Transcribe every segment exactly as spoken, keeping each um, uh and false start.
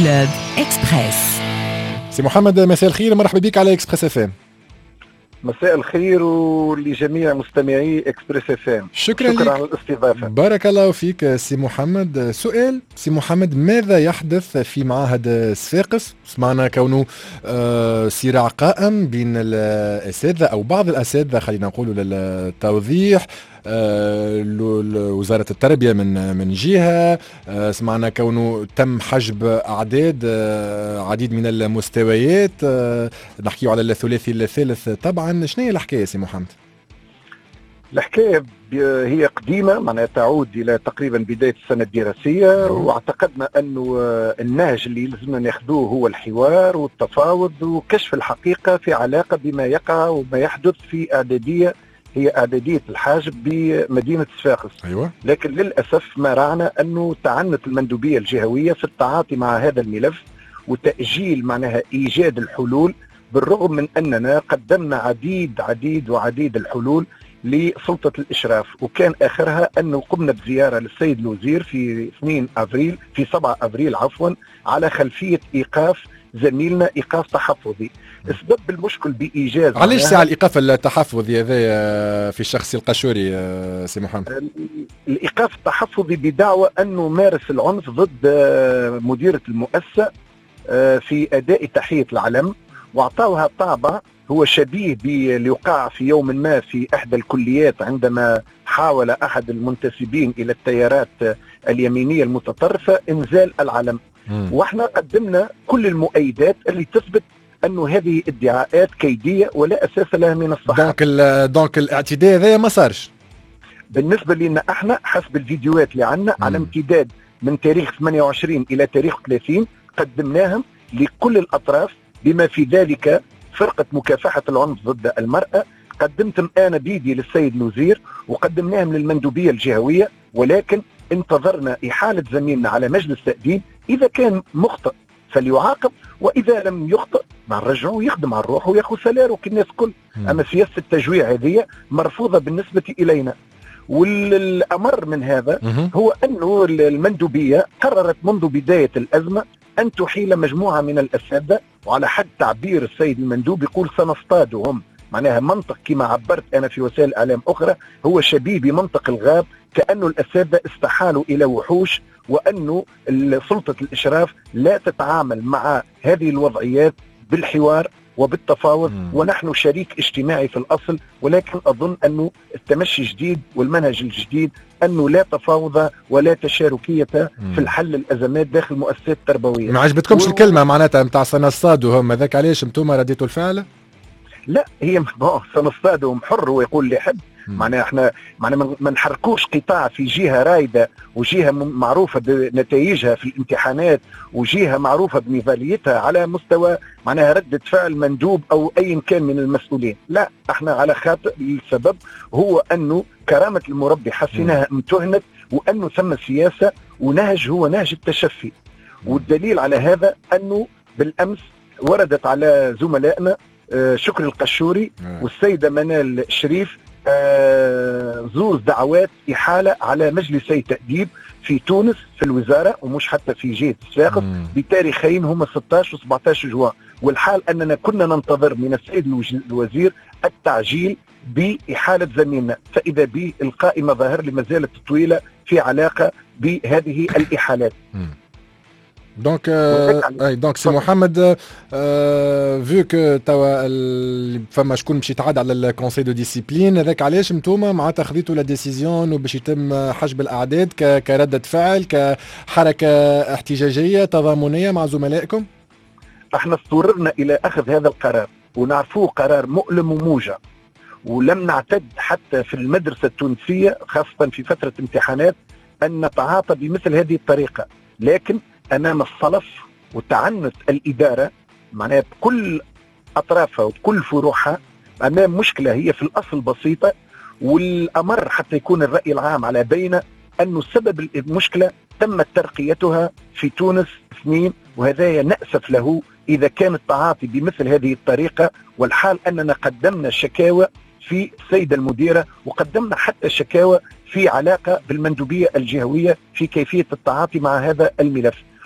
كلوب إكسبريس. سي محمد، مساء الخير، مرحبا بك على إكسبريس اف ام. مساء الخير ولجميع مستمعي إكسبريس اف ام. شكرا, شكرا لك على الاستضافة. بارك الله فيك سي محمد. سؤال سي محمد، ماذا يحدث في معهد صفاقس؟ سمعنا كونه صراع قائم بين الأساتذة أو بعض الأساتذة، خلينا نقول للتوضيح، وزارة التربية من من جهة، سمعنا كونه تم حجب أعداد عديد من المستويات، نحكيه على الثلاثي الثالث طبعا. شنو هي الحكاية سي محمد؟ الحكاية هي قديمة، معناها تعود إلى تقريبا بداية السنة الدراسية، واعتقدنا أنه النهج اللي لازمنا ناخذوه هو الحوار والتفاوض وكشف الحقيقة في علاقة بما يقع وما يحدث في إعدادية هي إعدادية الحاجب بمدينة صفاقس. أيوة. لكن للأسف ما رأينا أنه تعنت المندوبية الجهوية في التعاطي مع هذا الملف وتأجيل معناها إيجاد الحلول، بالرغم من أننا قدمنا عديد عديد وعديد الحلول لسلطة الإشراف، وكان آخرها أنه قمنا بزيارة للسيد الوزير في اثنين أفريل في سبعة أفريل عفوا على خلفية إيقاف زميلنا إيقاف تحفظي. اسباب المشكل بإيجاز علاش ساعة الإيقاف التحفظي هذا في الشخص القشوري سي محمد؟ الإيقاف التحفظي بدعوى أنه مارس العنف ضد مديرة المؤسسة في أداء تحية العلم، واعطاوها طابع هو شبيه باللي وقع في يوم ما في إحدى الكليات عندما حاول أحد المنتسبين إلى التيارات اليمينية المتطرفة إنزال العلم. م. واحنا قدمنا كل المؤيدات اللي تثبت أنه هذه ادعاءات كيدية ولا أساس لها من الصحة. دونك دونك الاعتداء هذا ما صارش بالنسبة لنا احنا حسب الفيديوهات اللي عندنا على امتداد من تاريخ ثمانية وعشرين إلى تاريخ ثلاثين قدمناهم لكل الأطراف، بما في ذلك فرقة مكافحة العنف ضد المرأة، قدمتهم أنا بيدي للسيد الوزير وقدمناهم للمندوبية الجهوية، ولكن انتظرنا إحالة زميلنا على مجلس تأديب. إذا كان مخطئ فليعاقب، وإذا لم يخطئ نرجعه يخدم على الروح ويأخذ سلاره كالناس الكل. أما سياسة التجويع هذه مرفوضة بالنسبة إلينا. والأمر من هذا هو أنه المندوبية قررت منذ بداية الأزمة أن تحيل مجموعة من الأساتذة، وعلى حد تعبير السيد المندوب يقول سنصطادهم، معناها منطق كما عبرت أنا في وسائل الإعلام أخرى هو شبيه بمنطق الغاب، كأنه الأساتذة استحالوا إلى وحوش، وأنه سلطة الإشراف لا تتعامل مع هذه الوضعيات بالحوار وبالتفاوض. مم. ونحن شريك اجتماعي في الأصل، ولكن أظن أنه التمشي جديد والمنهج الجديد أنه لا تفاوض ولا تشاركية مم. في الحل الأزمات داخل المؤسسات التربوية. ما عجبتكمش و... الكلمة معناتها متاع سنصطادهم، هذاك علاش انتم رديتوا الفعل؟ لا، هي سنصطادهم حر ويقول اللي يحب، معناها احنا معناها ما نحركوش قطاع في جهه رايده وجهه معروفه بنتائجها في الامتحانات وجهه معروفه بنضاليتها على مستوى معناها رده فعل مندوب او اي كان من المسؤولين. لا، احنا على خاطئ. السبب هو انه كرامه المربي حسيناها امتهنت، وانه ثم سياسه ونهج هو نهج التشفي. والدليل على هذا انه بالامس وردت على زملائنا شكر القشوري والسيده منال شريف آه زوز دعوات إحالة على مجلسي تأديب في تونس في الوزارة ومش حتى في جهة صفاقس بتاريخين هما ستة عشر و سبعة عشر جوان. والحال أننا كنا ننتظر من السيد الوزير التعجيل بإحالة زميلنا، فإذا به القائمة ظاهر لي ما زالت طويلة في علاقة بهذه الإحالات. دونك اي دونك سي محمد، فيو كو توا فما شكون باش يتعاد على الكونسي دو ديسيبلين، هذاك علاش نتوما معناتها خذيتوا لا ديسيزيون وباش يتم حجب الاعداد كردة فعل كحركه احتجاجيه تضامنيه مع زملائكم؟ احنا اضطررنا الى اخذ هذا القرار، ونعرفوه قرار مؤلم وموجع، ولم نعتد حتى في المدرسه التونسيه خاصه في فتره امتحانات ان نتعاطى بمثل هذه الطريقه. لكن أمام الصلف وتعنت الإدارة معناها بكل أطرافها وبكل فروعها أمام مشكلة هي في الأصل بسيطة، والأمر حتى يكون الرأي العام على بينة أنه سبب المشكلة تم ترقيتها في تونس اثنين، وهذا نأسف له إذا كان التعاطي بمثل هذه الطريقة. والحال أننا قدمنا شكاوى في السيدة المديرة وقدمنا حتى شكاوى في علاقة بالمندوبية الجهوية في كيفية التعاطي مع هذا الملف.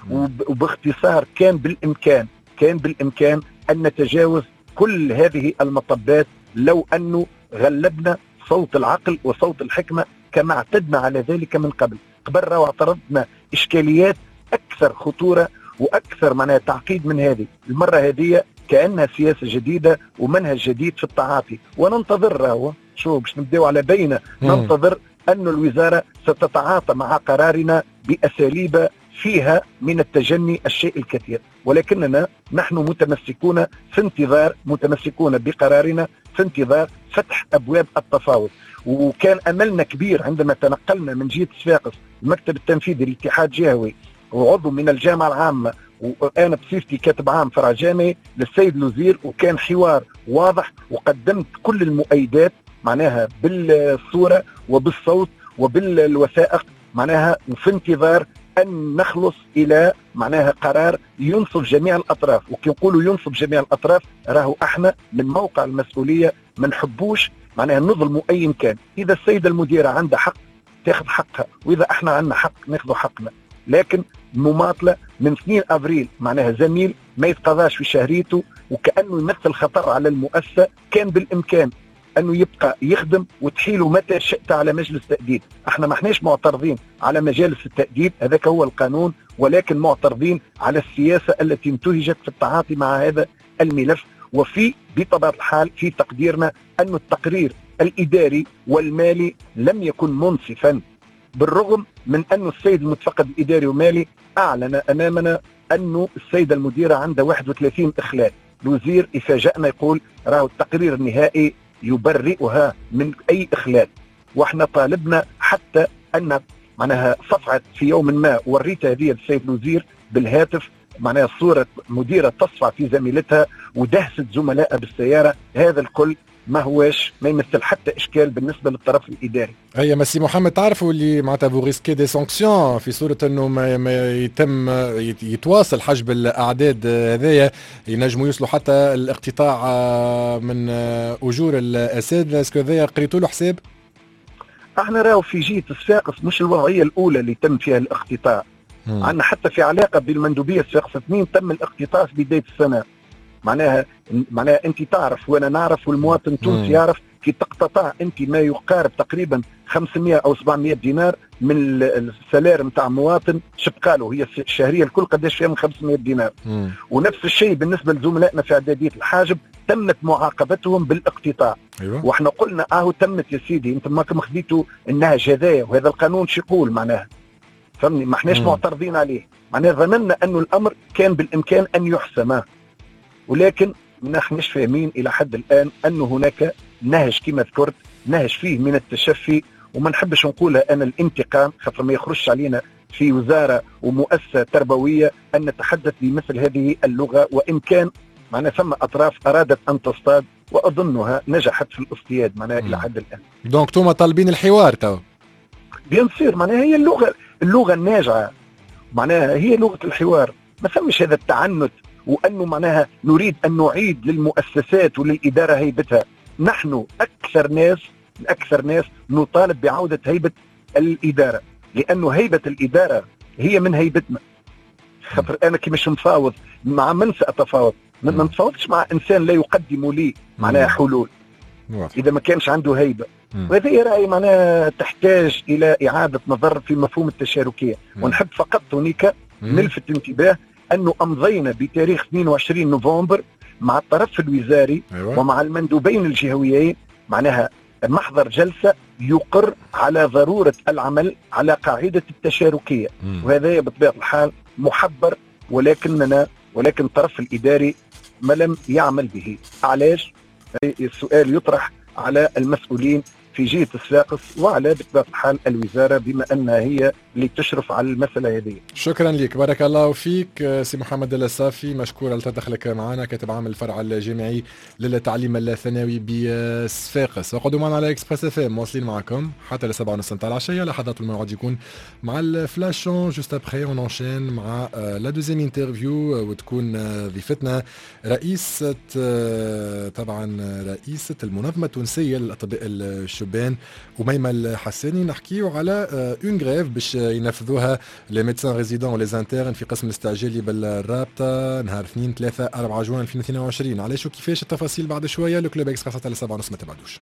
وباختصار كان بالإمكان كان بالإمكان أن نتجاوز كل هذه المطبات لو أنه غلبنا صوت العقل وصوت الحكمة كما اعتدنا على ذلك من قبل. قبل راهو اعترضنا إشكاليات أكثر خطورة وأكثر معناها تعقيد من هذه. المرة هذه كأنها سياسة جديدة ومنهج جديد في التعاطي، وننتظر راهو شو باش نبداو على بينة، ننتظر أن الوزارة ستتعاطى مع قرارنا بأساليب فيها من التجني الشيء الكثير، ولكننا نحن متمسكون في انتظار متمسكون بقرارنا في انتظار فتح أبواب التفاوض. وكان أملنا كبير عندما تنقلنا من جهة صفاقس المكتب التنفيذي للاتحاد الجهوي وعضو من الجامعة العامة، وأنا بصفتي كاتب عام فرع جامعي للسيد الوزير، وكان حوار واضح وقدمت كل المؤيدات معناها بالصورة وبالصوت وبالوثائق معناها، وفي انتظار أن نخلص إلى معناها قرار ينصف جميع الأطراف. وكي نقولوا ينصف جميع الأطراف راهو احنا من موقع المسؤولية ما نحبوش معناها نظلموا أي كان. إذا السيدة المديرة عندها حق تاخذ حقها، وإذا احنا عندنا حق ناخذ حقنا، لكن مماطلة من اثنين أبريل معناها زميل ما يتقضاش في شهريته وكأنه يمثل خطر على المؤسسة، كان بالإمكان أنه يبقى يخدم وتحيله متى شئت على مجلس تأديب. احنا ما احناش معترضين على مجالس التأديب، هذاك هو القانون، ولكن معترضين على السياسة التي انتهجت في التعاطي مع هذا الملف. وفي بطبيعة الحال في تقديرنا أن التقرير الإداري والمالي لم يكن منصفا، بالرغم من أن السيد المتفقد الإداري والمالي أعلن أمامنا أنه السيدة المديرة عندها واحد وثلاثين إخلال. الوزير يفاجئنا يقول راهو التقرير النهائي يبرئها من أي إخلال، واحنا طالبنا حتى أن معناها صفعت في يوم ما وريت هذه السيد الوزير بالهاتف معناها صورة مديرة تصفع في زميلتها ودهست زملائها بالسيارة. هذا الكل ما هواش ما يمثل حتى إشكال بالنسبة للطرف الإداري. أي مسي محمد، تعرفوا اللي معناتها فو ريسكي دي سانكسيون في صورة أنه ما, ما يتم يتواصل حجب الأعداد هذايا، ينجموا يوصلوا حتى الاقتطاع من أجور الأساتذة. اسكو هذايا قريتوا له حساب؟ احنا راهو في جهة صفاقس مش الوضعية الأولى اللي تم فيها الاقتطاع، عندنا حتى في علاقة بالمندوبية صفاقس اثنين تم الاقتطاع في بداية السنة. معناها معناها انت تعرف وانا نعرف والمواطن التونسي يعرف كي تقتطع انت ما يقارب تقريبا خمسمائة او سبعمائة دينار من السلار نتاع مواطن، شبقاله هي الشهريه الكل قداش فيها من خمسمائة دينار. مم. ونفس الشيء بالنسبه لزملائنا في اعداديه الحاجب تمت معاقبتهم بالاقتطاع. أيوة. واحنا قلنا اهو تمت يا سيدي، انت ماكم خذيتوا النهج هذايا وهذا القانون شو يقول معناها، فهمني ما احناش معترضين عليه، معناها ظننا انه الامر كان بالامكان ان يحسم، ولكن نحن مش فاهمين إلى حد الآن أن هناك نهج كما ذكرت، نهج فيه من التشفي، وما نحبش نقولها أنا الانتقام خاطر ما يخرجش علينا في وزارة ومؤسسة تربوية أن نتحدث بمثل هذه اللغة، وإن كان معنا ثم أطراف أرادت أن تصطاد وأظنها نجحت في الاصطياد معناها إلى حد الآن. دونك توما طالبين الحوار تو؟ بيان سير معناها هي اللغة اللغة الناجعة معناها هي لغة الحوار، ما فمش هذا التعنت وأنه معناها نريد أن نعيد للمؤسسات وللإدارة هيبتها. نحن أكثر ناس أكثر ناس نطالب بعودة هيبة الإدارة، لأنه هيبة الإدارة هي من هيبتنا. خاطر أنا كي مش مفاوض مع من سأتفاوض؟ ما نتفاوضش مع إنسان لا يقدم لي معناها حلول إذا ما كانش عنده هيبة. وهذه رأي معناها تحتاج إلى إعادة نظر في مفهوم التشاركية. ونحب فقط هناك نلفت انتباه أنه أمضينا بتاريخ اثنين وعشرين نوفمبر مع الطرف الوزاري أيوة. ومع المندوبين الجهويين معناها محضر جلسة يقر على ضرورة العمل على قاعدة التشاركية. مم. وهذا بطبيعة الحال محبر، ولكننا ولكن الطرف الإداري ما لم يعمل به. علاش؟ السؤال يطرح على المسؤولين في جهة صفاقس وعلى بطبيعة الحال الوزارة بما أنها هي اللي تشرف على المسألة هذه. شكرا لك، بارك الله فيك سي محمد الصافي، مشكور على تدخلك معنا، كاتب عام الفرع الجامعي للتعليم الثانوي بصفاقس. وقعدوا معنا على اكسبريس اف ام، مواصلين معكم حتى لسبعة ونص نتاع العشية لحظات الموعد يكون مع الفلاشون. جوست ابخي اون انشين مع لا دوزيام انترفيو، وتكون ضيفتنا رئيسة طبعا رئيسة المنظمة التونسية للأطباء الشؤون شوبان وميمة الحساني نحكيو على اون غريف باش ينفذوها لي ميدسان ريزيدون ولي انترن في قسم الاستعجالي بالرابطه نهار اثنين ثلاثة أربعة جوان ألفين واثنين وعشرين. علاش وكيفاش التفاصيل بعد شويه. لو كلوب اكسترا على سبعة ونص ما تبعدوش.